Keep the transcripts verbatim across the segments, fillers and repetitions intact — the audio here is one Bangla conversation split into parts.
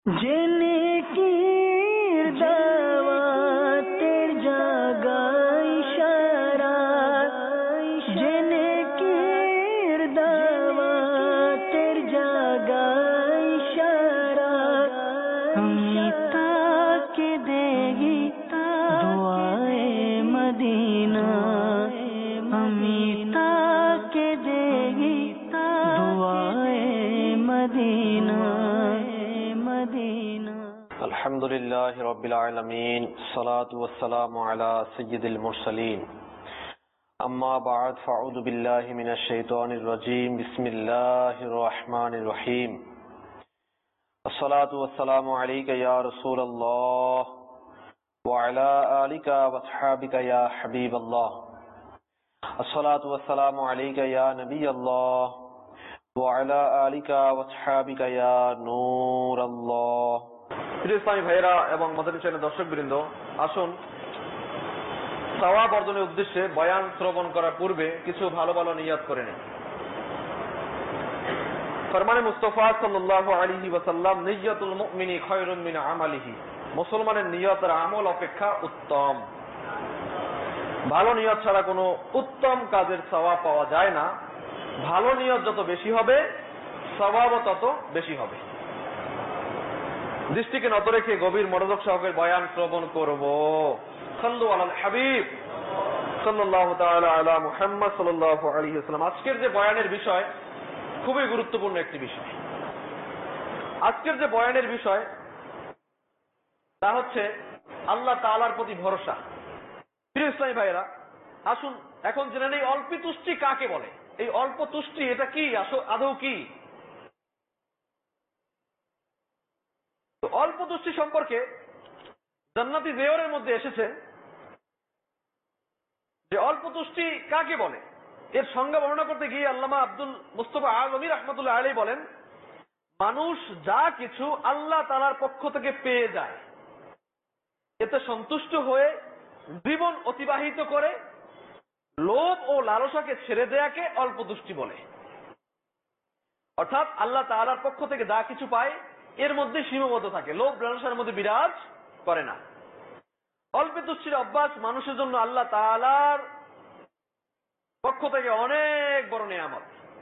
জেনে কির দাওয়াতের জাগাই সারা, জেনে কির দাওয়াতের জাগাই সারা, আমি তাকে দেগি দোয়ায়ে মদিনা, আমি তাকে দেগি দোয়ায়ে মদিনা। الحمد لله رب العالمين الصلاة والسلام على سيد المرسلين أما بعد فأعوذ بالله من الشيطان الرجيم بسم الله الرحمن الرحيم الصلاة والسلام عليك يا رسول الله وعلى آلك وأصحابك يا حبيب الله الصلاة والسلام عليك يا نبي الله وعلى آلك وأصحابك يا نور الله। প্রিয় ইসলামী ভাইয়েরা এবং মাদানী চ্যানেলের দর্শকবৃন্দ, আসুন সওয়াব অর্জনের উদ্দেশ্যে বয়ান শ্রবণ করার পূর্বে কিছু ভালো ভালো নিয়ত করে নিই। ফরমানে মুস্তাফা সাল্লাল্লাহু আলাইহি ওয়াসাল্লাম, নিয়্যাতুল মুমিনি খায়রুম মিন আমালিহি, মুসলমানের নিয়ত আর আমল অপেক্ষা উত্তম। ভালো নিয়ত ছাড়া কোনো উত্তম কাজের সওয়াব পাওয়া যায় না। ভালো নিয়ত যত বেশি হবে সওয়াবও তত বেশি হবে। দৃষ্টিকে নত রেখে গভীর মনোযোগ সহকারে বয়ান শ্রবণ করব। সাল্লু আলাল হাবিব সাল্লাল্লাহু তাআলা আলা মুহাম্মদ সাল্লাল্লাহু আলাইহি ওয়াসাল্লাম। আজকের যে বয়ানের বিষয় খুবই গুরুত্বপূর্ণ একটি বিষয়। আজকের যে বয়ানের বিষয় তা হচ্ছে আল্লাহ তাআলার প্রতি ভরসা। প্রিয় ইসলামী ভাইয়েরা, আসুন এখন জেনে নেই অল্প তুষ্টি কাকে বলে। এই অল্প তুষ্টি এটা কি, আদৌ কি? অল্প তুষ্টি সম্পর্কে জান্নাতি জেওরের মধ্যে এসেছে যে অল্প তুষ্টি কাকে বলে। এর সংজ্ঞা বর্ণনা করতে গিয়ে আল্লামা আব্দুল মুস্তাফা আজমি রাহমাতুল্লাহ আলাইহি বলেন, মানুষ যা কিছু আল্লাহ তাআলার পক্ষ থেকে পেয়ে যায় এতে সন্তুষ্ট হয়ে জীবন অতিবাহিত করে লোভ ও লালসাকে ছেড়ে দেয়াকে অল্প তুষ্টি বলে। অর্থাৎ আল্লাহ তাআলার পক্ষ থেকে যা কিছু পায় এর মধ্যে সীমাবদ্ধ থাকে, লোভ লালসার মধ্যে বিরাজ করে না। অল্প তুষ্টির অভ্যাস মানুষের জন্য আল্লাহ তাআলার পক্ষ থেকে অনেক বড় নিয়ামত।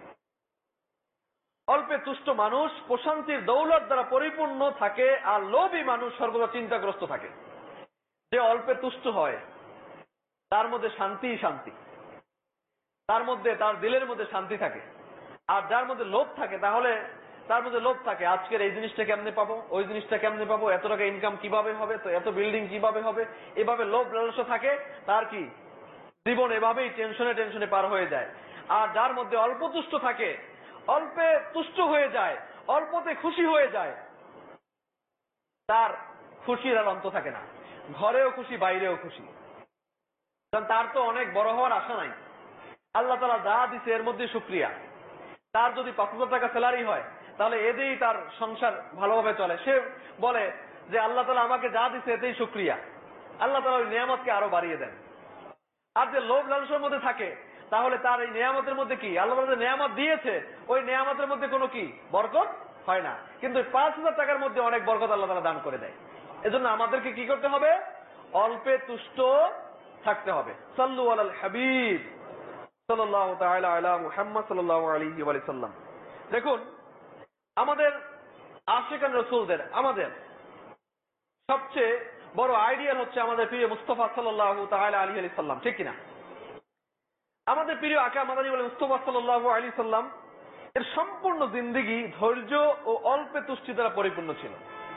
অল্পে তুষ্ট মানুষ প্রশান্তির দৌলত দ্বারা পরিপূর্ণ থাকে, আর লোভী মানুষ সর্বদা চিন্তাগ্রস্ত থাকে। যে অল্পে তুষ্ট হয় তার মধ্যে শান্তি শান্তি তার মধ্যে তার দিলের মধ্যে শান্তি থাকে। আর যার মধ্যে লোভ থাকে তাহলে তার মধ্যে লোভ থাকে, আজকের এই জিনিসটা কেমনে পাবো, ওই জিনিসটা কেমনে পাবো, এত টাকা ইনকাম কিভাবে হবে, তো এত বিল্ডিং কিভাবে হবে, এভাবে লোভ লালসা থাকে। তার কি জীবন এভাবেই টেনশনে টেনশনে পার হয়ে যায়। আর যার মধ্যে অল্প তুষ্ট থাকে, অল্পে তুষ্ট হয়ে যায়, অল্পতে খুশি হয়ে যায়, তার খুশির আর অন্ত থাকে না। ঘরেও খুশি, বাইরেও খুশি, কারণ তার তো অনেক বড় হওয়ার আশা নাই। আল্লাহ তাআলা যা দিছে এর মধ্যে শুকরিয়া। তার যদি পাঁচ হাজার টাকা স্যালারি হয় তাহলে এতেই তার সংসার ভালোভাবে চলে। সে বলে যে আল্লাহ তাআলা আমাকে যা দিছে এতেই শুকরিয়া। আল্লাহ তাআলা ওই নিয়ামতকে আরো বাড়িয়ে দেন। আর যে লোভ লালসার মধ্যে থাকে তাহলে তার এই নিয়ামতের মধ্যে কি, আল্লাহ তাআলা যে নিয়ামত দিয়েছে ওই নিয়ামতের মধ্যে কোনো কি বরকত হয় না। কিন্তু পাঁচ হাজার টাকার মধ্যে অনেক বরকত আল্লাহ তাআলা দান করে দেয়। এজন্য আমাদেরকে কি করতে হবে? অল্পে তুষ্ট থাকতে হবে। সাল্লু আলাল হাবিব সাল্লাল্লাহু তাআলা আলা মুহাম্মদ সাল্লাল্লাহু আলাইহি ওয়া সাল্লাম। দেখুন, আমাদের আশিকান রাসূলদের আমাদের সবচেয়ে বড় আইডিয়াল হচ্ছে আমাদের প্রিয় মুস্তাফা সাল্লাল্লাহু তাআলা আলাইহি ওয়া সাল্লাম, ঠিক কিনা? আমাদের প্রিয় আকা মাদানী বলেন মুস্তাফা সাল্লাল্লাহু আলাইহি সাল্লাম এর সম্পূর্ণ জিন্দেগি ধৈর্য ও অল্পে তুষ্টি দ্বারা পরিপূর্ণ ছিল।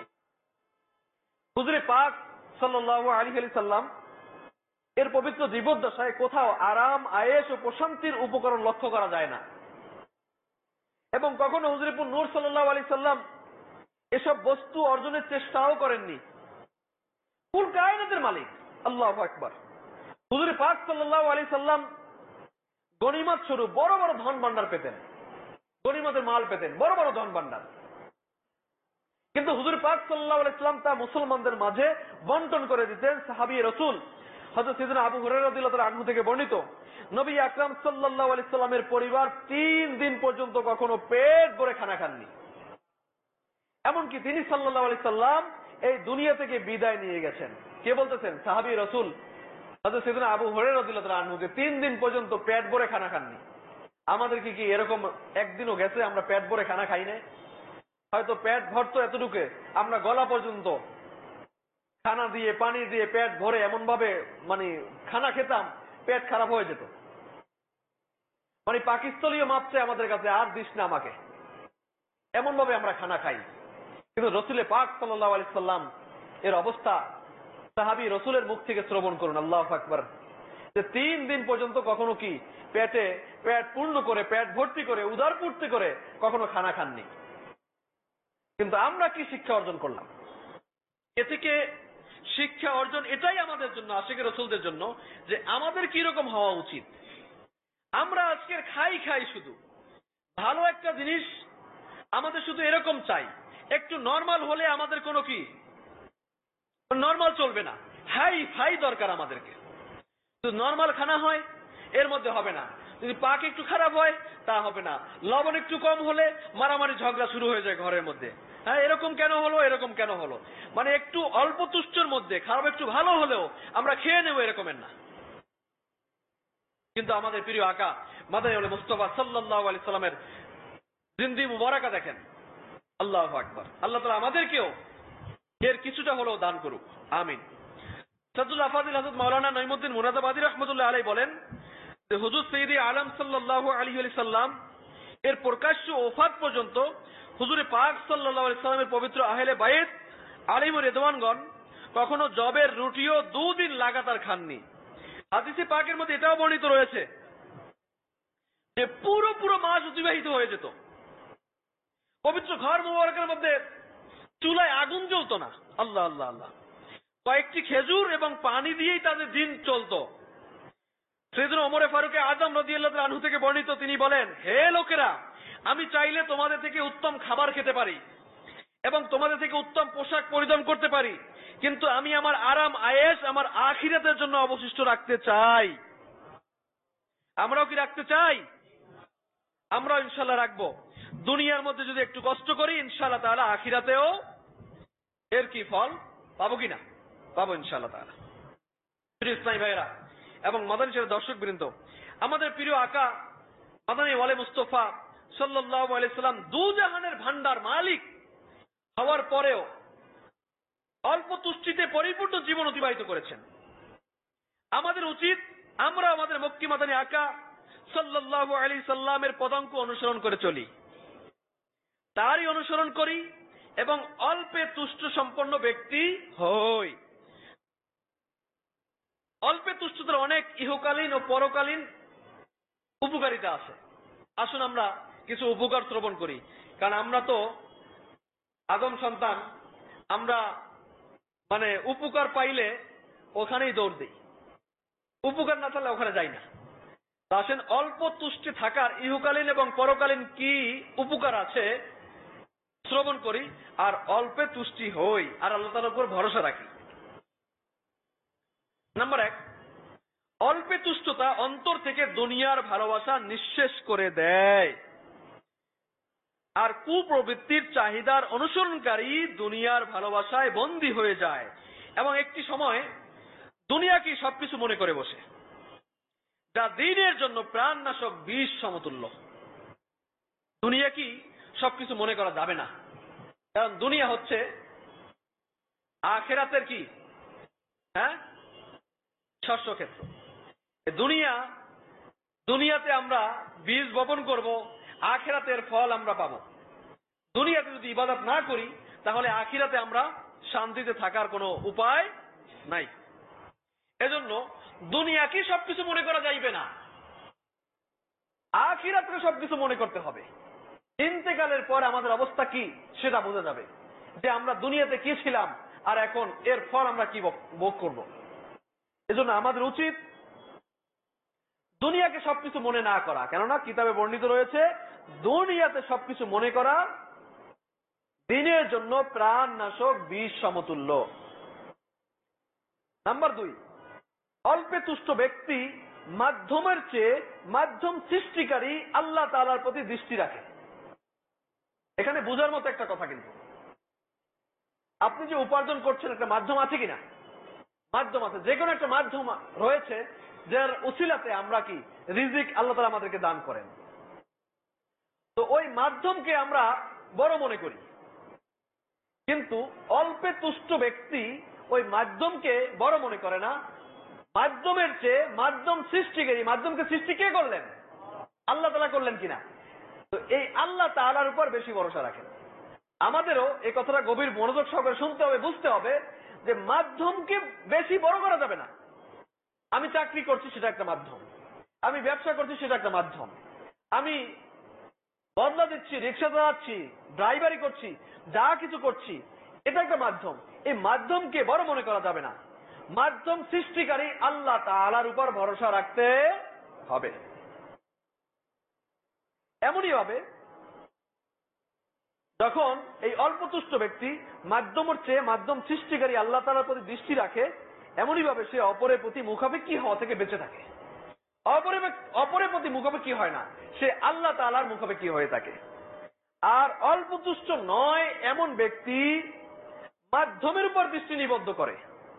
হুজুরে পাক সাল্লাল্লাহু আলাইহি ওয়া সাল্লাম এর পবিত্র জীবদ্দশায় কোথাও আরাম, আয়েশ ও প্রশান্তির উপকরণ লক্ষ্য করা যায় না। এবং কখনো হুজুরপুর নূর সাল্লাল্লাহু আলাইহি সাল্লাম এসব বস্তু অর্জনের চেষ্টাও করেননি। কুল কায়নাতের মালিক আল্লাহু আকবার। হুজুর পাক সাল্লাল্লাহু আলাইহি সাল্লাম গনিমত স্বরূপ বড় বড় ধন ভান্ডার পেতেন, গনিমতের মাল পেতেন, বড় বড় ধন ভান্ডার। কিন্তু হুজুর পাক সাল্লাল্লাহু আলাইহি সাল্লাম তা মুসলমানদের মাঝে বন্টন করে দিতেন। সাহাবী রাসূল হযরত সাইয়েদনা আবু হুরায়রা রাদিয়াল্লাহু তাআলা আনহু থেকে বর্ণিত, নবী আকরাম সাল্লাল্লাহু আলাইহি সাল্লামের পরিবার তিন দিন পর্যন্ত কখনো পেট ভরে খানা খাননি। এমনকি তিনি সাল্লাল্লাহু আলাইহি সাল্লাম এই দুনিয়া থেকে বিদায় নিয়ে গেছেন। কে বলতেছেন? সাহাবী রাসূল হযরত সাইয়েদনা আবু হুরায়রা রাদিয়াল্লাহু তাআলা আনহু, যে তিন দিন পর্যন্ত পেট ভরে খানা খাননি। আমাদের কি কি এরকম একদিনও গেছে আমরা পেট ভরে খানা খাই না? হয়তো পেট ভরতো এতটুকু, আমরা গলা পর্যন্ত খানা দিয়ে পানি দিয়ে পেট ভরে এমন ভাবে মানে খানা খেতাম, পেট খারাপ হয়ে যেত। মানে পাকিস্তানীয় মাপছে আমাদের কাছে, আর দিস না আমাকে, এমন ভাবে আমরা খানা খাই। কিন্তু রসুলে পাক সাল্লাল্লাহু আলাইহি সাল্লাম এর অবস্থা সাহাবী রসুলের মুখ থেকে শ্রবণ করুন, আল্লাহু আকবার, যে তিন দিন পর্যন্ত কখনো কি পেটে পেট পূর্ণ করে, পেট ভর্তি করে, উদার পূর্তি করে কখনো খানা খাননি। কিন্তু আমরা কি শিক্ষা অর্জন করলাম? এ থেকে শিক্ষা অর্জন এটাই আমাদের জন্য, আশিকে রসুলদের জন্য, যে আমাদের কি রকম হওয়া উচিত। আমরা আজকের খাই খাই শুধু ভালো একটা জিনিস আমাদের শুধু এরকম চাই, একটু নর্মাল হলে আমাদের কোনো কি নর্মাল চলবে না, হাই ফাই দরকার আমাদেরকে। যদি নর্মাল খানা হয় এর মধ্যে হবে না, যদি পাক একটু খারাপ হয় তা হবে না, লবণ একটু কম হলে মারামারি ঝগড়া শুরু হয়ে যায় ঘরের মধ্যে। হ্যাঁ, এরকম কেন হলো, এরকম কেন হলো, মানে একটু অল্প তুষ্টর মধ্যে খারাপ একটু ভালো হলেও আমরা খেয়ে নেব, এরকমের না। কিন্তু আমাদের প্রিয় আকা মাদানী ওয়ালি মুস্তাফা সাল্লাল্লাহু আলাইহি সাল্লামের জিন্দেগি মুবারাকা দেখেন, আল্লাহু আকবার। আল্লাহ তাআলা আমাদেরকেও এর কিছুটা হলেও দান করুক, আমিন। সাদুল আফাদিল হযরত মাওলানা নঈমুদ্দিন মুরাদাবাদী রাহমাতুল্লাহ আলাইহি বলেন যে হুজুর সাইয়্যিদে আলম সাল্লাল্লাহু আলাইহি ওয়াসাল্লাম এর প্রকাশ্য ওফাত পর্যন্ত হুজুরে পাক সাল্লাল্লাহু আলাইহি সাল্লামের পবিত্র আহলে বাইত আলাইহিম রিদওয়ানগণ কখনো জবের রুটিও দুদিন লাগাতার খাননি। হাদিসে পাকের মধ্যে এটাও বর্ণিত রয়েছে যে পুরো পুরো মাস অতিবাহিত হয়ে যেত, পবিত্র ঘর মুবারকের মধ্যে চুলায় আগুন জ্বলতো না। আল্লাহ আল্লাহ আল্লাহ, কয়েকটি খেজুর এবং পানি দিয়েই তাদের দিন চলতো। সাইয়েদনা ওমর ফারুক আযম রাদিয়াল্লাহু তাআলা আনহু থেকে বর্ণিত, তিনি বলেন, হে লোকেরা, আমি চাইলে তোমাদের থেকে উত্তম খাবার খেতে পারি এবং তোমাদের থেকে উত্তম পোশাক পরিধান করতে পারি, কিন্তু আমি আমার আরাম আয়েশ আমার আখিরাতের জন্য অবশিষ্ট রাখতে চাই। আমরাও কি রাখতে চাই? আমরাও ইনশাআল্লাহ রাখবো। দুনিয়ার মধ্যে যদি একটু কষ্ট করি, ইনশাআল্লাহ তাআলা আখিরাতেও এর কি ফল পাবো কিনা? পাবো ইনশাআল্লাহ তাআলা। প্রিয় ইসলামী ভাইরা এবং মাদানী শরীফের দর্শক বৃন্দ, আমাদের প্রিয় আকা মাদানী ওয়ালি মুস্তাফা সাল্লাল্লাহু আলাইহি সাল্লাম দু জাহানের ভান্ডার মালিক হওয়ার পরেও অল্প তুষ্টিতে পরিপূর্ণ জীবন অতিবাহিত করেছেন। আমাদের উচিত আমরা আমাদের মক্কি মাদানী আকা সাল্লাল্লাহু আলাইহি সাল্লামের পদাঙ্ক অনুসরণ করে চলি, তারই অনুসরণ করি এবং অল্পে তুষ্ট সম্পন্ন ব্যক্তি হই। অল্পে তুষ্টতার অনেক ইহকালীন ও পরকালীন উপকারিতা আছে। আসুন আমরা কিছু উপকার শ্রবণ করি, কারণ আমরা তো আদম সন্তান, আমরা মানে উপকার পাইলে ওখানেই দৌড় দিই, উপকার না থাকলে ওখানে যাই না। আসেন অল্প তুষ্টি থাকার ইহকালীন এবং পরকালীন কি উপকার আছে শ্রবণ করি, আর অল্পে তুষ্টি হই, আর আল্লাহ তাআলার উপর ভরসা রাখি। নাম্বার এক, অল্পে তুষ্টতা অন্তর থেকে দুনিয়ার ভালোবাসা নিঃশেষ করে দেয়, আর কুপ্রবৃত্তির চাহিদার অনুসরণকারী দুনিয়ার ভালোবাসায় বন্দী হয়ে যায় এবং একটি সময় দুনিয়াকে সবকিছু মনে করে বসে, যা দ্বীনের জন্য প্রাণনাশক বিষ সমতুল্য। দুনিয়া কি সবকিছু মনে করা যাবে না, কারণ দুনিয়া হচ্ছে আখিরাতের কি হ্যাঁ শস্য ক্ষেত্র। দুনিয়া দুনিয়াতে আমরা বীজ বপন করব, আখিরাতের ফল আমরা পাবো। দুনিয়াতে যদি ইবাদত না করি তাহলে আখিরাতে আমরা শান্তিতে থাকার কোনো উপায় নাই। এজন্য দুনিয়াকে সবকিছু মনে করা যাইবে না, আখিরাতকে সবকিছু মনে করতে হবে। ইন্তেকালের পর আমাদের অবস্থা কি সেটা বোঝা যাবে, যে আমরা দুনিয়াতে কি ছিলাম আর এখন এর ফল আমরা কি ভোগ করব। এজন্য আমাদের উচিত দুনিয়াকে সবকিছু মনে না করা, কেননা কিতাবে বর্ণিত রয়েছে দুনিয়াতে সবকিছু মনে করা দিনের জন্য প্রাণ নাশক বিষ সমতুল্য। নাম্বার দুই, অল্পে তুষ্ট ব্যক্তি মাধ্যমের চেয়ে মাধ্যম সৃষ্টিকারী আল্লাহ তাআলার প্রতি দৃষ্টি রাখে। এখানে বুঝার মতো একটা কথা, কিন্তু আপনি যে উপার্জন করছেন একটা মাধ্যম আছে কিনা? মাধ্যম আছে, যে কোনো একটা মাধ্যম রয়েছে যার উসিলাতে আমরা কি রিজিক আল্লাহ তাআলা আমাদেরকে দান করেন। তো ওই মাধ্যমকে আমরা বড় মনে করি, কিন্তু অল্পে তুষ্ট ব্যক্তি ওই মাধ্যমকে বড় মনে করে না। মাধ্যমের চেয়ে মাধ্যম সৃষ্টিকারী, মাধ্যমকে সৃষ্টি কে করলেন? আল্লাহ তাআলা করলেন কিনা? তো এই আল্লাহ তাআলার উপর বেশি ভরসা রাখেন। আমাদেরও এই কথাটা গভীর মনোযোগ সহকারে শুনতে হবে, বুঝতে হবে যে মাধ্যমকে বেশি বড় করা যাবে না। আমি চাকরি করছি সেটা একটা মাধ্যম, আমি ব্যবসা করছি সেটা একটা মাধ্যম, আমি বদলা দিচ্ছি, রিক্সা চালাচ্ছি, ড্রাইভারি করছি, যা কিছু করছি এটা একটা মাধ্যম। এই মাধ্যমকে বড় মনে করা যাবে না। মাধ্যম সৃষ্টিকারী আল্লাহ তাআলার উপর ভরসা রাখতে হবে। এমনই ভাবে যখন এই অল্পতুষ্ট ব্যক্তি মাধ্যমের চেয়ে মাধ্যম সৃষ্টিকারী আল্লাহ তাআলার প্রতি দৃষ্টি রাখে, এমনই ভাবে সে অপরের প্রতি মুখাপেক্ষী হওয়া থেকে বেঁচে থাকে। অপরের অপরের প্রতি মুখাপেক্ষী হয় না, সে আল্লাহ তাআলার মুখাপেক্ষী হয়ে থাকে। আর অল্পতুষ্ট নয় এমন ব্যক্তি মাধ্যমের উপর দৃষ্টি নিবদ্ধ করে,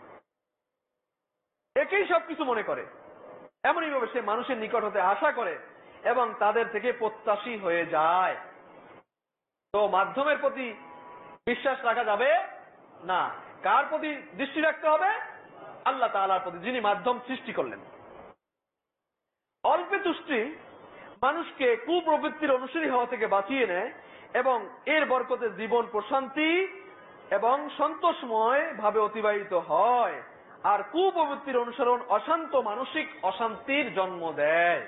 একেই সবকিছু মনে করে। এমনই ভাবে সে মানুষের নিকট হতে আশা করে এবং তাদের থেকে প্রত্যাশী হয়ে যায়। তো মাধ্যমের প্রতি বিশ্বাস রাখা যাবে না। কার প্রতি দৃষ্টি রাখতে হবে? আল্লাহ তাআলার প্রতি, যিনি মাধ্যম সৃষ্টি করলেন। অল্পে তুষ্টি মানুষকে কুপ্রবৃত্তির অনুসারী হওয়া থেকে বাঁচিয়ে নেয় এবং এর বরকতে জীবন প্রশান্তি এবং সন্তোষময় ভাবে অতিবাহিত হয়। আর কুপ্রবৃত্তির অনুসরণ অশান্ত মানসিক অশান্তির জন্ম দেয়।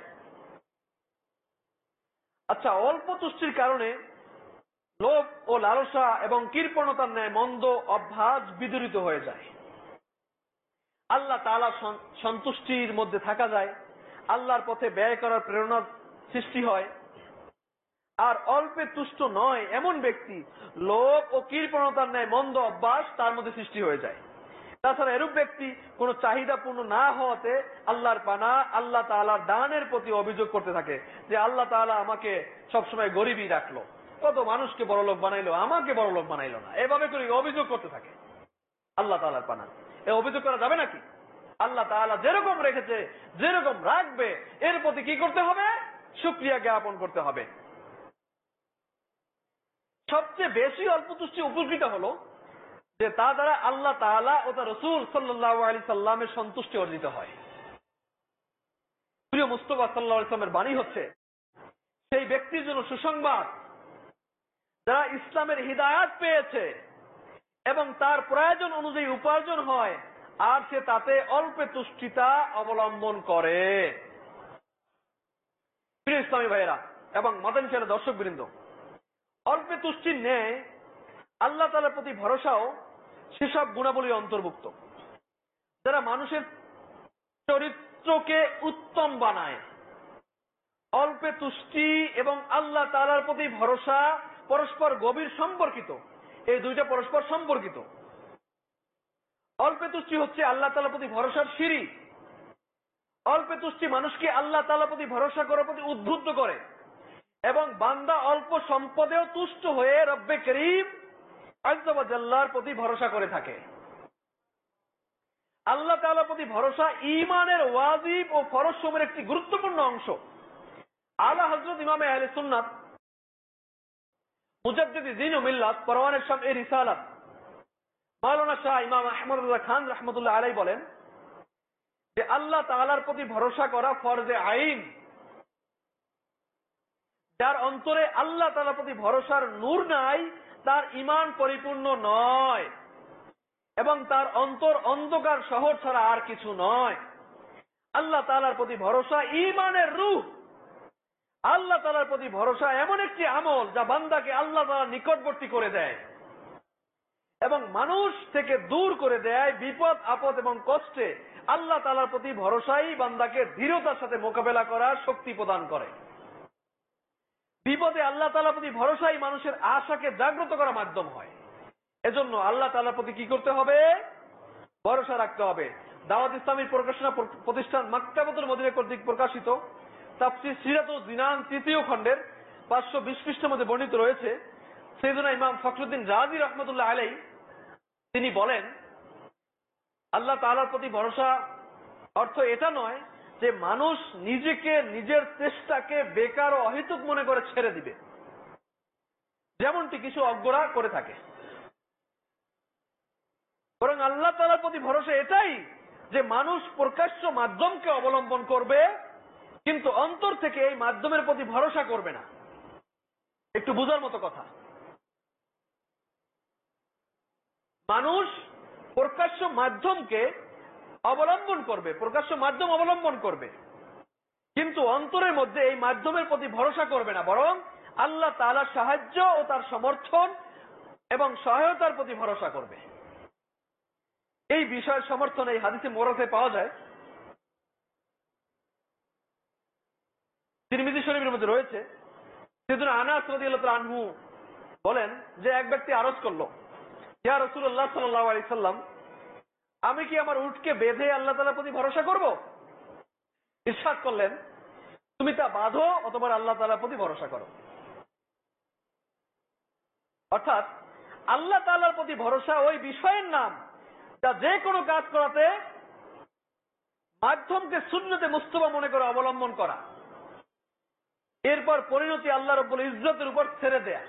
আচ্ছা, অল্প তুষ্টির কারণে লোভ ও লালসা এবং কৃপণতার ন্যায় মন্দ অভ্যাস বিদূরিত হয়ে যায়। আল্লাহ তাআলা সন্তুষ্টির মধ্যে থাকা যায়, আল্লাহর পথে ব্যয় করার প্রেরণা সৃষ্টি হয়। আর অল্পে তুষ্ট নয় এমন ব্যক্তি লোভ ও কৃপণতার ন্যায় মন্দ অভ্যাস তার মধ্যে সৃষ্টি হয়ে যায়। তাছাড়া এরূপ ব্যক্তি কোন চাহিদা পূর্ণ না হওয়াতে আল্লাহর পানা, আল্লাহ তাআলার দানের প্রতি অভিযোগ করতে থাকে যে আল্লাহ তাআলা আমাকে সবসময় গরিবই রাখলো, কত মানুষকে বড়লোক বানাইলো, আমাকে বড়লোক বানাইলো না, এভাবে করে অভিযোগ করতে থাকে আল্লাহ তাআলার পানা। এ অভিযোগ করা যাবে নাকি? আল্লাহ তাআলা যেরকম রেখেছে, যেরকম রাখবে, এর প্রতি কি করতে হবে? শুকরিয়া জ্ঞাপন করতে হবে। সবচেয়ে বেশি অল্পতুষ্টি উপকৃত হলো যে তা দ্বারা আল্লাহ তাআলা ও তার রাসূল সাল্লাল্লাহু আলাইহি সাল্লামের সন্তুষ্টি অর্জিত হয়। প্রিয় মুস্তাফা সাল্লাল্লাহু আলাইহি সাল্লামের বাণী হচ্ছে সেই ব্যক্তির জন্য সুসংবাদ যারা ইসলামের হিদায়াত পেয়েছে এবং তার প্রয়োজন অনুযায়ী উপার্জন হয় আর সে তাতে অল্পে তুষ্টিতা অবলম্বন করে। প্রিয় ইসলামী ভাইয়েরা এবং মাদানী চ্যানেলের দর্শকবৃন্দ, অল্পে তুষ্টির ন্যায় আল্লাহ তাআলার প্রতি ভরসাও সেসব গুণাবলীর অন্তর্ভুক্ত যারা মানুষের চরিত্রকে উত্তম বানায়। অল্পে তুষ্টি এবং আল্লাহ তাআলার প্রতি ভরসা পরস্পর গভীর সম্পর্কিত, এই দুইটা পরস্পর সম্পর্কিত। অল্পে তুষ্টি হচ্ছে আল্লাহ তাআলার প্রতি ভরসার সিঁড়ি। অল্পে তুষ্টি মানুষকে আল্লাহ তাআলার প্রতি ভরসা করার প্রতি উদ্বুদ্ধ করে এবং বান্দা অল্প সম্পদেও তুষ্ট হয়ে রব্বে করিম আযজা ওয়া জাল্লার প্রতি ভরসা করে থাকে। আল্লাহ তাআলার প্রতি ভরসা ঈমানের ওয়াজিব ও ফরজ সমূহের একটি গুরুত্বপূর্ণ অংশ। আলা হযরত ইমামে আহলে সুন্নাত মুজাদ্দিদ দ্বীন ও মিল্লাত পরওয়ানের শাম এর রিসালাত মাওলানা শাহ ইমাম আহমদুল্লাহ খান রাহমাতুল্লাহ আলাইহি বলেন যে আল্লাহ তাআলার প্রতি ভরসা করা ফরজে আইন। যার অন্তরে আল্লাহ তাআলার প্রতি ভরসার নূর নাই তার ঈমান পরিপূর্ণ নয় এবং তার অন্তর অন্ধকার শহর ছাড়া আর কিছু নয়। আল্লাহ তাআলার প্রতি ভরসা ঈমানের রূহ। আল্লাহ তাআলার প্রতি ভরসা এমন একটি আমল যা বান্দাকে আল্লাহ তাআলার নিকটবর্তী করে দেয় এবং মানুষ থেকে দূর করে দেয় বিপদ আপদ এবং কষ্টে। আল্লাহ তাআলার প্রতি ভরসাই বান্দাকে দৃঢ়তার সাথে মোকাবেলা করার শক্তি প্রদান করে। বিপদে আল্লাহ তাআলার প্রতি ভরসাই মানুষের আশাকে জাগ্রত করার মাধ্যম হয়। এজন্য আল্লাহ তাআলার প্রতি কি করতে হবে? ভরসা রাখতে হবে। দাওয়াত ইসলামীর প্রকাশনা প্রতিষ্ঠান মাকতাবাতুল মদিনা কর্তৃক প্রকাশিত তাফসীর সিরাতুল জিনান তৃতীয় খণ্ডের পাঁচশো বিশ পৃষ্ঠার মধ্যে বর্ণিত রয়েছে সাইয়েদনা ইমাম ফখরুদ্দিন রাজি রাহমাতুল্লাহ আলাইহি তিনি বলেন আল্লাহ তাআলার প্রতি ভরসা অর্থ এটা নয় যে মানুষ নিজেকে নিজের চেষ্টাকে বেকার ও অহেতুক মনে করে ছেড়ে দিবে, যেমনটি কিছু অজ্ঞরা করে থাকে। বরং আল্লাহ তাআলার প্রতি ভরসা এটাই যে মানুষ প্রকাশ্য মাধ্যমকে অবলম্বন করবে, কিন্তু অন্তর থেকে এই মাধ্যমের প্রতি ভরসা করবে না। একটু বোঝার মতো কথা, মানুষ প্রকাশ্য মাধ্যমকে অবলম্বন করবে, প্রকাশ্য মাধ্যম অবলম্বন করবে, কিন্তু অন্তরের মধ্যে এই মাধ্যমের প্রতি ভরসা করবে না, বরং আল্লাহ তাআলার সাহায্য ও তার সমর্থন এবং সহায়তার প্রতি ভরসা করবে। এই বিষয়ের সমর্থন এই হাদিসে মোরাতে পাওয়া যায়। তিরমিজি শরীফের মধ্যে রয়েছে, সাইয়েদুনা আনাস রাদিয়াল্লাহু তাআলা আনহু বলেন যে এক ব্যক্তি আরজ করলো, ইয়া রাসূলুল্লাহ সাল্লাল্লাহু আলাইহি সাল্লাম, আমি কি আমার উটকে বেঁধে আল্লাহ তাআলার প্রতি ভরসা করব? ইরশাদ করলেন, তুমি তা বাঁধো অথবা আল্লাহ তাআলার প্রতি ভরসা করো। অর্থাৎ আল্লাহ তাআলার প্রতি ভরসা ওই বিষয়ের নাম যা যে কোনো কাজ করাতে মাধ্যমকে সুন্নতে মুস্তাফা মনে করে অবলম্বন করা, এরপর পরিণতি আল্লাহ রাব্বুল ইজ্জতের উপর ছেড়ে দেয়া।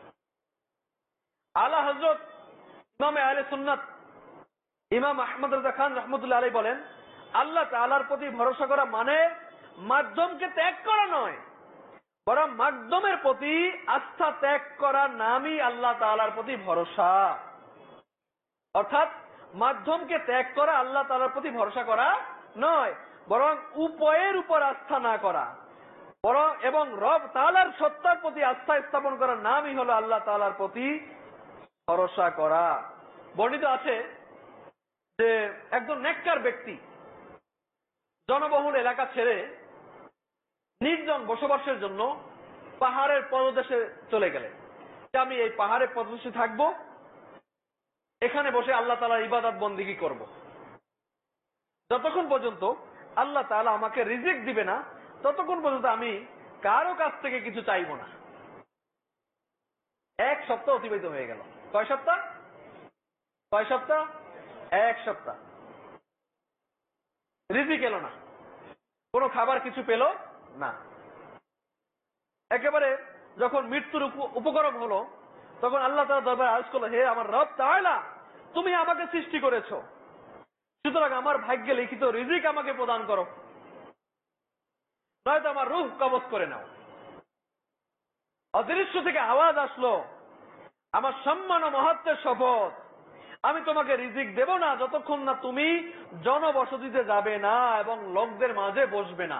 আলা হযরত ইমাম আহলে সুন্নাত ইমাম আহমদ রাজা খান রাহমাতুল্লাহ আলাইহি বলেন, আল্লাহ তাআলার প্রতি ভরসা করা মানে মাধ্যমকে ত্যাগ করা নয়, বরং মাধ্যমের প্রতি আস্থা ত্যাগ করা নামই আল্লাহ তাআলার প্রতি ভরসা। অর্থাৎ মাধ্যমকে ত্যাগ করা আল্লাহ তাআলার প্রতি ভরসা করা নয়, বরং উপায়ের উপর আস্থা না করা, বরং এবং রব তাআলার সত্তার প্রতি আস্থা স্থাপন করার নামই হলো আল্লাহ তাআলার প্রতি ভরসা করা। বর্ণিত আছে যে একজন নেককার ব্যক্তি জনবহুল এলাকা ছেড়ে নির্জন বসবাসের জন্য পাহাড়ের পদদেশে চলে গেলেন। আমি এই পাহাড়ের পদদেশে থাকবো, এখানে বসে আল্লাহ তাআলার ইবাদত বন্দেগী করব, যতক্ষণ পর্যন্ত আল্লাহ তাআলা আমাকে রিজিক দিবে না ততক্ষণ পর্যন্ত আমি কারো কাছ থেকে কিছু চাইব না। এক সপ্তাহ অতিবাহিত হয়ে গেল। কয় সপ্তাহ? কয় সপ্তাহ? এক সপ্তাহ। রিজিক এলো না, কোনো খাবার কিছু পেল না। একেবারে যখন মৃত্যুর উপকরণ হলো, তখন আল্লাহ তাআলা দরবারে আরজ করলো, হে আমার রব তাআলা, তুমি আমাকে সৃষ্টি করেছো, সুতরাং আমার ভাগ্যে লিখিত রিজিক আমাকে প্রদান করো, নয়তো আমার রূহ কবজ করে নাও। অদৃশ্য থেকে আওয়াজ আসলো, আমার সম্মান ও মহত্বের শপথ, আমি তোমাকে রিজিক দেব না যতক্ষণ না তুমি জনবসতিতে যাবে না এবং লোকদের মাঝে বসবে না।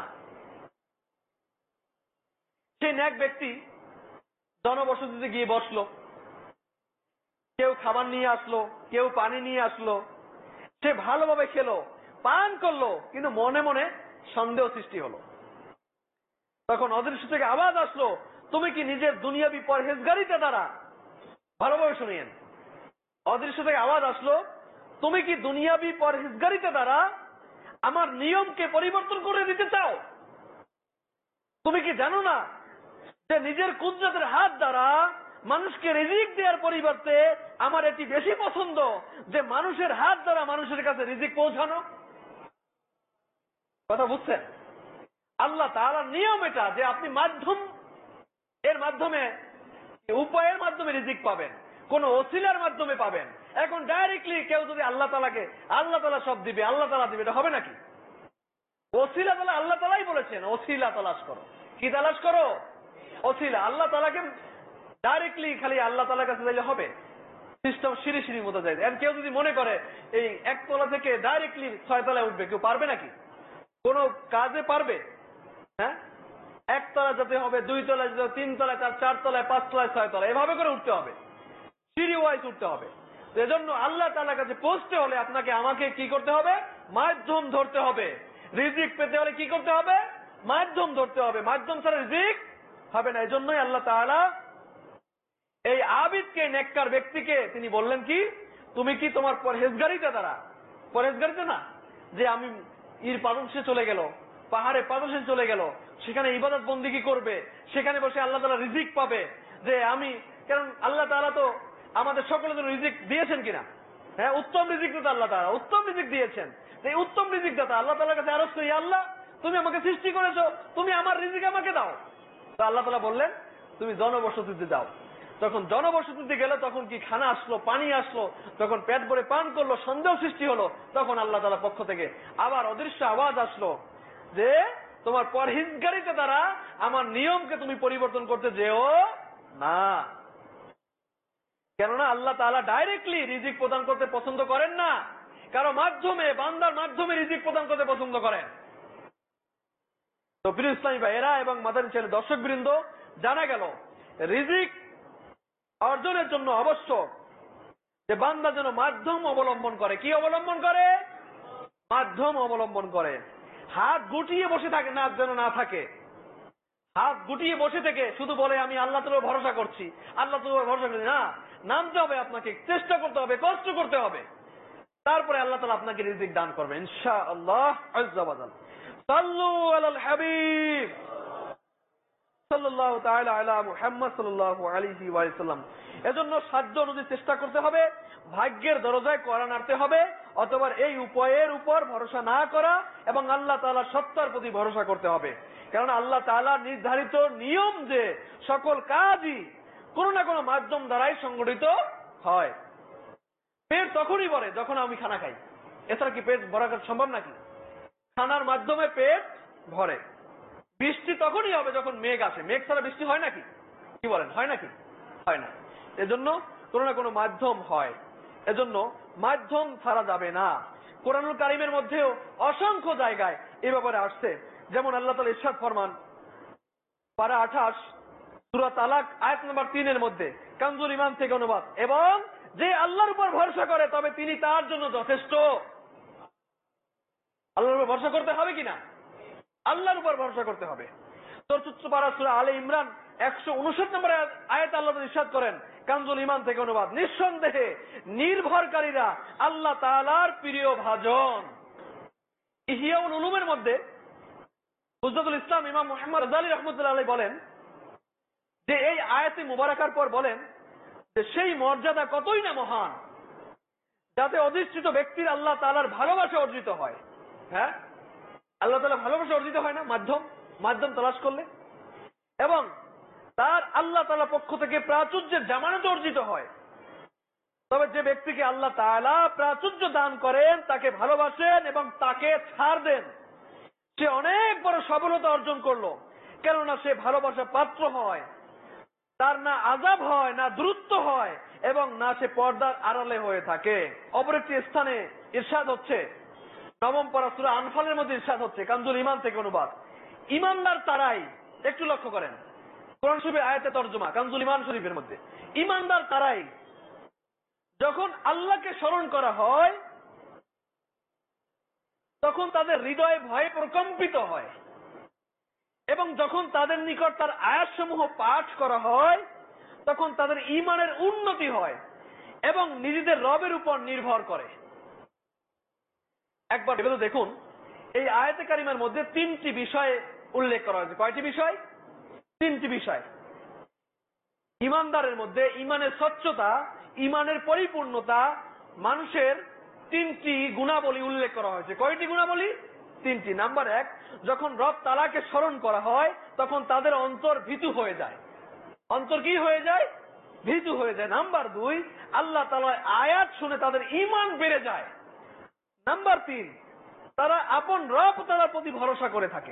সেই নেক ব্যক্তি জনবসতিতে গিয়ে বসলো, কেউ খাবার নিয়ে আসলো, কেউ পানি নিয়ে আসলো, সে ভালোভাবে খেলো, পান করলো, কিন্তু মনে মনে সন্দেহ সৃষ্টি হলো। তখন অদৃশ্য থেকে আওয়াজ আসলো, তুমি কি নিজের দুনিয়াবি পরহেজগারিতা দ্বারা, ভালোভাবে শুনিয়েন, অদৃশ্য থেকে আওয়াজ আসলো, তুমি কি দুনিয়াবি পরহেজগারিতা দ্বারা আমার নিয়মকে পরিবর্তন করে দিতে চাও? তুমি কি জানো না যে নিজের কুদরতের হাত দ্বারা মানুষকে রিজিক দেওয়ার পরিবর্তে আমার এটি বেশি পছন্দ যে মানুষের হাত দ্বারা মানুষের কাছে রিজিক পৌঁছানো? কথা বুঝছেন? আল্লাহ তাআলার নিয়ম এটা যে আপনি মাধ্যম এর মাধ্যমে, উপায়ের মাধ্যমে রিজিক পাবেন, কোন ওসিলার মাধ্যমে পাবেন। এখন ডাইরেক্টলি কেউ যদি আল্লাহ তাআলাকে, আল্লাহ তাআলা সব দিবে, আল্লাহ তাআলা দিবে, এটা হবে নাকি? ওসিলা তাআলা আল্লাহ তাআলাই বলেছেন, ওসিলা তালাশ করো। কি তালাশ করো? ওসিলা। আল্লাহ তাআলাকে ডাইরেক্টলি খালি আল্লাহ তাআলার কাছে যাইলে হবে? সিস্টেম সিঁড়ি সিঁড়ির মতো যায়। আর কেউ যদি মনে করে এই একতলা থেকে ডাইরেক্টলি ছয় তলায় উঠবে, কেউ পারবে নাকি? কোন কাজে পারবে? হ্যাঁ, একতলা যেতে হবে, দুই তলায় যেতে হবে, তিন তলায়, চার চার তলায়, পাঁচ তলায়, ছয় তলায়, এভাবে করে উঠতে হবে, সিঁড়ি ওয়াইজ উঠতে হবে। এজন্য আল্লাহ তাআলার কাছে পৌঁছতে হলে আপনাকে আমাকে কি করতে হবে? মাধ্যম ধরতে হবে। রিজিক পেতে হলে কি করতে হবে? মাধ্যম ধরতে হবে। মাধ্যম ছাড়া রিজিক হবে না। এজন্যই আল্লাহ তাআলা এই আবিদকে, নেককার ব্যক্তিকে তিনি বললেন কি, তুমি কি তোমার পরহেজগারিতা দ্বারা, পরহেজগারিতা না যে আমি ইর পাদদেশে চলে গেল, পাহাড়ে পাদদেশে চলে গেল, সেখানে ইবাদত বন্দেগী করবে, সেখানে বসে আল্লাহ তাআলা রিজিক পাবে, যে আমি, কারণ আল্লাহ তাআলা তো আমাদের সকলের জন্য রিজিক দিয়েছেন কিনা? হ্যাঁ, উত্তম রিজিক দাতা আল্লাহ তাআলা, উত্তম রিজিক দিয়েছেন। এই উত্তম রিজিক দাতা আল্লাহ তাআলার কাছে আরজ করি, আল্লাহ তুমি আমাকে সৃষ্টি করেছো, তুমি আমার রিজিক আমাকে দাও। তো আল্লাহ তাআলা বললেন তুমি জনবসতিতে যাও। যখন জনবসতিতে গেল তখন কি খানা আসলো, পানি আসলো, যখন পেট ভরে পান করলো, সন্দেহ সৃষ্টি হলো, তখন আল্লাহ তাআলার পক্ষ থেকে আবার অদৃশ্য আওয়াজ আসলো যে তোমার পরহেজগারিতা দ্বারা আমার নিয়মকে তুমি পরিবর্তন করতে যেও না। কেননা আল্লাহ তাআলা ডাইরেক্টলি রিজিক প্রদান করতে পছন্দ করেন না, কারো মাধ্যমে, বান্দার মাধ্যমে রিজিক প্রদান করতে পছন্দ করেন। তো প্রিয় ইসলামী ভাইয়েরা এবং মাদানী চ্যানেলের দর্শক বৃন্দ, জানা গেল রিজিক অর্জনের জন্য আবশ্যক যে বান্দা যেন মাধ্যম অবলম্বন করে। কি অবলম্বন করে? মাধ্যম অবলম্বন করে। হাত গুটিয়ে বসে থাকে না, যেন না থাকে। হাত গুটিয়ে বসে থেকে শুধু বলে আমি আল্লাহ তাআলার ভরসা করছি, আল্লাহ তাআলার ভরসা করছি না, নামতে হবে, আপনাকে চেষ্টা করতে হবে, কষ্ট করতে হবে, তারপরে আল্লাহ তাআলা আপনাকে রিজিক দান করবে ইনশাআল্লাহ আযজা ওয়া জাল। সাল্লু আলাল হাবিব সাল্লাল্লাহু তাআলা আলা মুহাম্মদ সাল্লাল্লাহু আলাইহি ওয়া সাল্লাম। এজন্য সাধ্য অনুযায়ী চেষ্টা করতে হবে, ভাগ্যের দরজায় কড়া নাড়তে হবে, অথবা এই উপায়ের উপর ভরসা না করা এবং আল্লাহ তাআলার সত্তার প্রতি ভরসা করতে হবে। কারণ আল্লাহ তাআলার নির্ধারিত নিয়ম যে সকল কাজই কোনো না কোনো মাধ্যম দ্বারাই সংগঠিত হয়। পেট তখনই ভরে যখন আমি খানা খাই, এছাড়া কি পেট ভরা সম্ভব নাকি? খানার মাধ্যমে পেট ভরে। বৃষ্টি তখনই হবে যখন মেঘ আসে, মেঘ ছাড়া বৃষ্টি হয় নাকি? কি বলেন, হয় নাকি? হয় না। এজন্য কোনো না কোনো মাধ্যম হয়, এজন্য মাধ্যম ছাড়া যাবে না। কোরআনুল কারীমের মধ্যেও অসংখ্য জায়গায় এ ব্যাপারে আসছে। যেমন আল্লাহ তাআলা ইরশাদ ফরমান পারা আঠাশ সূরা তালাক আয়াত নম্বর তিনের মধ্যে, কানজুল ঈমান থেকে অনুবাদ, এবং যে আল্লাহর উপর ভরসা করে তবে তিনি তার জন্য যথেষ্ট। আল্লাহর উপর ভরসা করতে হবে কিনা? আল্লাহর উপর ভরসা করতে হবে। চতুর্থ পারা সূরা আলে ইমরান একশো উনষাট নম্বর আয়াত আল্লাহ ইরশাদ করেন, কানজুল ঈমান থেকে অনুবাদ, নিঃসন্দেহে নির্ভরকারীরা আল্লাহ তাআলার প্রিয় ভাজন। ইহইয়াউল উলুমের মধ্যে হুজ্জাতুল ইসলাম ইমাম মুহাম্মদ রাযালি রাহমাতুল্লাহ আলাইহি বলেন যে এই আয়াতে মুবারাকার পর বলেন যে সেই মর্যাদা কতই না মহান যাতে অধিষ্ঠিত ব্যক্তির আল্লাহ তাআলার ভালোবাসা অর্জিত হয়। হ্যাঁ, আল্লাহ তাআলা ভালোবাসা অর্জিত হয় না মাধ্যম মাধ্যম তালাশ করলে, এবং তার আল্লাহ তাআলার পক্ষ থেকে প্রাচুর্যের জামানত অর্জিত হয়। তবে যে ব্যক্তিকে আল্লাহ তাআলা প্রাচুর্য দান করেন, তাকে ভালোবাসেন এবং তাকে ছাড় দেন, সে অনেক বড় সফলতা অর্জন করলো। কেননা সে ভালোবাসা পাত্র হয়, তার না আযাব হয়, না দূরত্ব হয়, এবং না সে পর্দার আড়ালে হয়ে থাকে। অপর একটি স্থানে ইরশাদ হচ্ছে, নবম পারা সূরা আনফালের মধ্যে ইরশাদ হচ্ছে, কানজুল ঈমান থেকে অনুবাদ, ঈমানদার তারাই, একটু লক্ষ্য করেন কোরআন শরীফের আয়াতে তরজমা কানজুল ঈমান শরীফের মধ্যে, ঈমানদার তারাই যখন আল্লাহকে স্মরণ করা হয় তখন তাদের হৃদয়ে ভয়ে প্রকম্পিত হয়, এবং যখন তাদের নিকট তার আয়াতসমূহ পাঠ করা হয় তখন তাদের ঈমানের উন্নতি হয় এবং নিজেদের রবের উপর নির্ভর করে। একবার ভেবে দেখুন, এই আয়াতে কারিমার মধ্যে তিনটি বিষয়ে উল্লেখ করা হয়েছে। কয়টি বিষয়? তিনটি বিষয়। ঈমানদারের মধ্যে ঈমানের স্বচ্ছতা, ঈমানের পরিপূর্ণতা, মানুষের তিনটি গুণাবলী উল্লেখ করা হয়েছে। কয়টি গুণাবলী? তিনটি। নাম্বার এক, যখন রব তাআলাকে স্মরণ করা হয় তখন তাদের অন্তর ভীতু হয়ে যায়। অন্তর কি হয়ে যায়? ভীতু হয়ে যায়। নাম্বার দুই, আল্লাহ তাআলার আয়াত শুনে তাদের ঈমান বেড়ে যায়। নাম্বার তিন, তারা আপন রব তাআলার প্রতি ভরসা করে থাকে।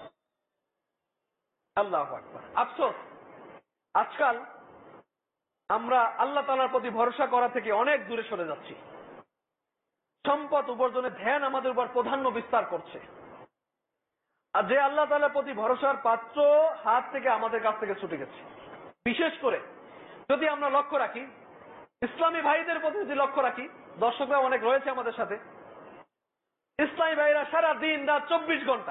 আল্লাহু আকবার। আফসোস, আজকাল আমরা আল্লাহ তাআলার প্রতি ভরসা করা থেকে অনেক দূরে সরে যাচ্ছি। সম্পদ উপার্জনের ধ্যান আমাদের উপর প্রাধান্য বিস্তার করছে, আর যে আল্লাহ তাআলার প্রতি ভরসার পাত্র হাত থেকে আমাদের কাছ থেকে ছুটে গেছে। বিশেষ করে যদি আমরা লক্ষ্য রাখি, ইসলামী ভাইদের প্রতি যদি লক্ষ্য রাখি, দর্শকরা অনেক রয়েছে আমাদের সাথে, ইসলামী ভাইরা সারা দিন রাত চব্বিশ ঘন্টা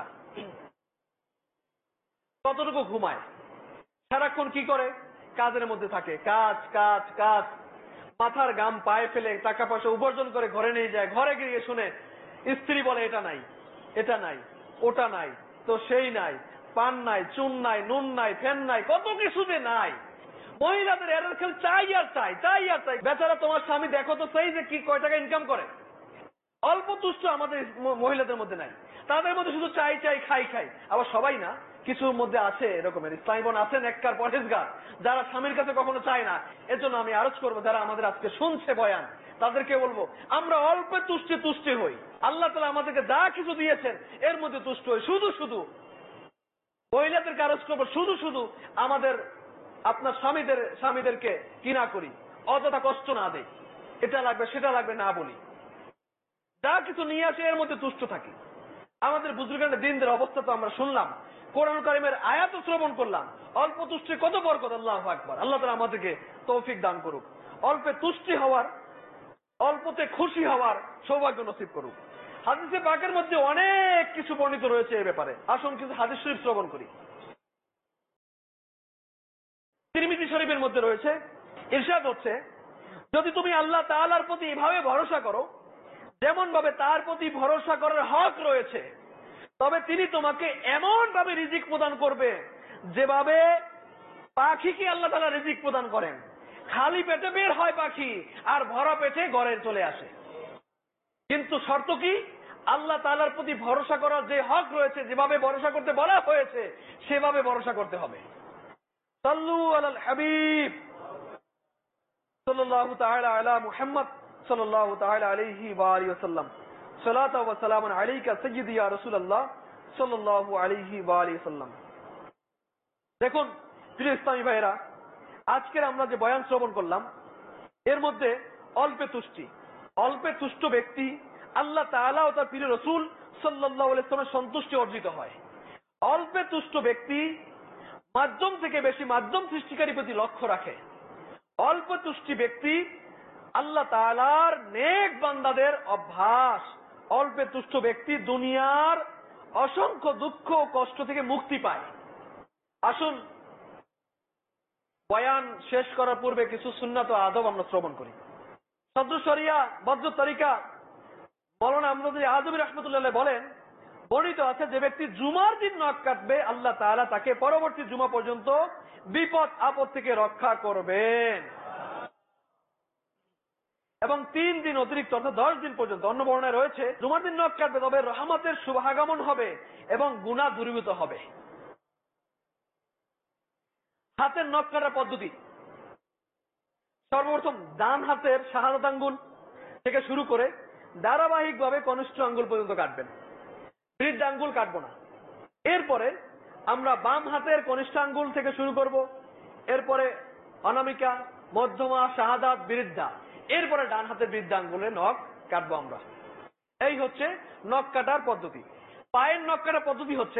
কতটুকু ঘুমায়, সারাক্ষণ কি করে? কাজের মধ্যে থাকে, কাজ কাজ কাজ, মাথার গাম পায়ে ফেলে টাকা পয়সা উপার্জন করে ঘরে নিয়ে যায়। ঘরে গিয়ে শুনে স্ত্রী বলে এটা নাই, এটা নাই, ওটা নাই, তো সেই নাই, পান নাই, চুন নাই, নুন নাই, ফ্যান নাই, কত কিছু যে নাই। মহিলাদের এর খেল চাই আর চাই চাই আর চাই। বেচারা তোমার স্বামী দেখো তো সেই যে কি কয় টাকা ইনকাম করে। অল্প তুষ্ট আমাদের মহিলাদের মধ্যে নাই, তাদের মধ্যে শুধু চাই চাই খাই খাই। আবার সবাই না, কিছুর মধ্যে আছে এরকমের ইসলামী বোন আছেন নেককার পরহেজগার, যারা স্বামীর কাছে কখনো চায় না। এর জন্য আমি আরজ করবো যারা আমাদের আজকে শুনছে বয়ান, তাদেরকে বলবো আমরা অল্প তুষ্টে তুষ্টে হই। আল্লাহ তাআলা আমাদেরকে যা কিছু দিয়েছেন এর মধ্যে তুষ্ট হই। শুধু শুধু মহিলাদেরকে আরজ করবো শুধু শুধু আমাদের আপনার স্বামীদের স্বামীদেরকে কি না করি, অযথা কষ্ট না দেই, এটা লাগবে সেটা লাগবে না বলি, যা কিছু নিয়ে আসে এর মধ্যে তুষ্ট থাকি। আমাদের বুজুর্গানের দিনদের অবস্থা তো আমরা শুনলাম, কোরআন কারীমের আয়াত শ্রবণ করলাম। অল্প তুষ্টি কত বরকত, আল্লাহু আকবার। আল্লাহ তাআলা আমাদেরকে তৌফিক দান করুক, অল্পে তুষ্টি হওয়ার, অল্পতে খুশি হওয়ার সৌভাগ্য নসিব করুক। হাদিসে পাকের মধ্যে অনেক কিছু বর্ণিত রয়েছে এই ব্যাপারে। আসুন কিছু হাদিস শরীফ শ্রবণ করি। তিরমিজি শরীফের মধ্যে রয়েছে, ইরশাদ হচ্ছে, যদি তুমি আল্লাহ তাআলার প্রতি এভাবে ভরসা করো যেমন ভাবে তার প্রতি ভরসা করার হক রয়েছে, তবে তিনি তোমাকে এমন ভাবে রিজিক প্রদান করবে যেভাবে পাখিকে আল্লাহ তাআলা রিজিক প্রদান করেন। খালি পেটে বের হয় পাখি আর ভরা পেটে ঘরে চলে আসে। কিন্তু শর্ত কি, আল্লাহ তাআলার প্রতি ভরসা করার যে হক রয়েছে, যেভাবে ভরসা করতে বলা হয়েছে সেভাবে ভরসা করতে হবে। সাল্লু আলাল হাবিব সাল্লাল্লাহু তাআলা আলা মুহাম্মদ সাল্লাল্লাহু তাআলা আলাইহি ওয়া আলিহি ওয়াসাল্লাম। সালাতু ওয়া সালামুন আলাইকা সাইয়্যিদি ইয়া রাসূলুল্লাহ সাল্লাল্লাহু আলাইহি ওয়া আলিহি ওয়াসাল্লাম। দেখুন প্রিয় ইসলামী ভাইরা, আজকের আমরা যে বয়ান শ্রবণ করলাম এর মধ্যে অল্পে তুষ্টি, অল্পে তুষ্ট ব্যক্তি আল্লাহ তাআলা ও তার প্রিয় রাসূল সাল্লাল্লাহু আলাইহি ওয়াসাল্লামের সন্তুষ্টি অর্জিত হয়। অল্পে তুষ্ট ব্যক্তি মাধ্যম থেকে বেশি মাধ্যম সৃষ্টিকারী প্রতি লক্ষ্য রাখে। অল্প তুষ্টি ব্যক্তি আল্লাহ তাআলার নেক বান্দাদের অভ্যাস। অল্পে তুষ্ট ব্যক্তি দুনিয়ার অসংখ্য দুঃখ ও কষ্ট থেকে মুক্তি পায়। আসুন বয়ান শেষ করার পূর্বে কিছু সুন্নাত ও আদব আমরা শ্রবণ করি। সদর শরিয়া বজ্র তরিকা মাওলানা আমরুল আযমি রাহমাতুল্লাহ বলেন, বর্ণিত আছে যে ব্যক্তি জুমার দিন নখ কাটবে আল্লাহ তাআলা তাকে পরবর্তী জুমা পর্যন্ত বিপদ আপদ থেকে রক্ষা করবেন এবং তিন দিন অতিরিক্ত অর্থাৎ দশ দিন পর্যন্ত। অন্য বর্ণনায় রয়েছে জুমার দিন নখ কাটবে তবে রহমতের শুভাগমন হবে এবং গুনাহ দূরীভূত হবে। হাতের নখ কাটার পদ্ধতি, সর্বপ্রথম ডান হাতের শাহাদাত আঙ্গুল থেকে শুরু করে ধারাবাহিকভাবে কনিষ্ঠ আঙ্গুল পর্যন্ত কাটবেন, বৃদ্ধ আঙ্গুল কাটবো না। এরপরে আমরা বাম হাতের কনিষ্ঠ আঙ্গুল থেকে শুরু করব, এরপরে অনামিকা, মধ্যমা, শাহাদাত, বৃদ্ধা, এরপরে ডান হাতের বৃদ্ধ আঙ্গুলের নখ কাটবো আমরা। এই হচ্ছে নখ কাটার পদ্ধতি। পায়ের নখ কাটার পদ্ধতি হচ্ছে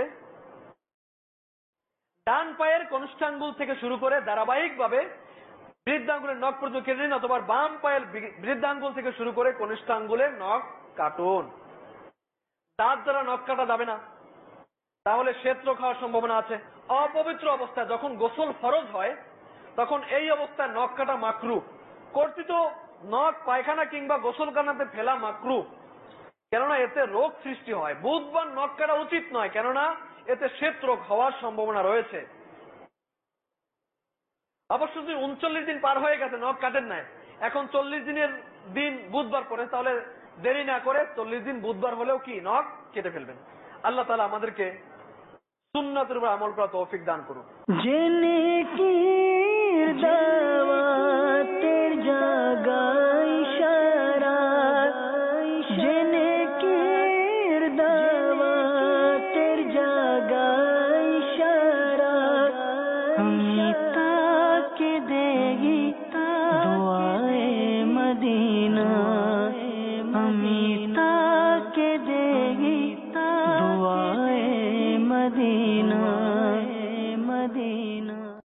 ডান পায়ের কনিষ্ঠাঙ্গুল থেকে শুরু করে ধারাবাহিকভাবে বৃদ্ধাঙ্গুলের নখ পর্যন্ত কেটে নিন, অথবা বাম পায়ের বৃদ্ধাঙ্গুল থেকে শুরু করে কনিষ্ঠাঙ্গুলের নখ কাটুন। দাঁত দ্বারা নখ কাটা যাবে না, তাহলে শ্বেত খাওয়ার সম্ভাবনা আছে। অপবিত্র অবস্থায় যখন গোসল ফরজ হয় তখন এই অবস্থায় নখ কাটা মাকরু। কর্তৃত নখ পায়খানা কিংবা গোসলখানাতে ফেলা মাকরু, কেননা এতে রোগ সৃষ্টি হয়। বুধবার নখ কাটা উচিত নয়, কেননা এতে শ্বেত রোগ হওয়ার সম্ভাবনা রয়েছে। অবশ্য যদি উনচল্লিশ দিন পার হয়ে গেছে নখ কাটেন নাই, এখন চল্লিশ দিনের দিন বুধবার পরে, তাহলে দেরি না করে চল্লিশ দিন বুধবার হলেও কি নখ কেটে ফেলবেন। আল্লাহ তাআলা আমাদেরকে সুন্নাতের উপর আমল করার তৌফিক দান করুন। জেনে কির দাওয়াতের জাগাই ইশারা, জেনে কির দাওয়াতের জাগাই ইশারা,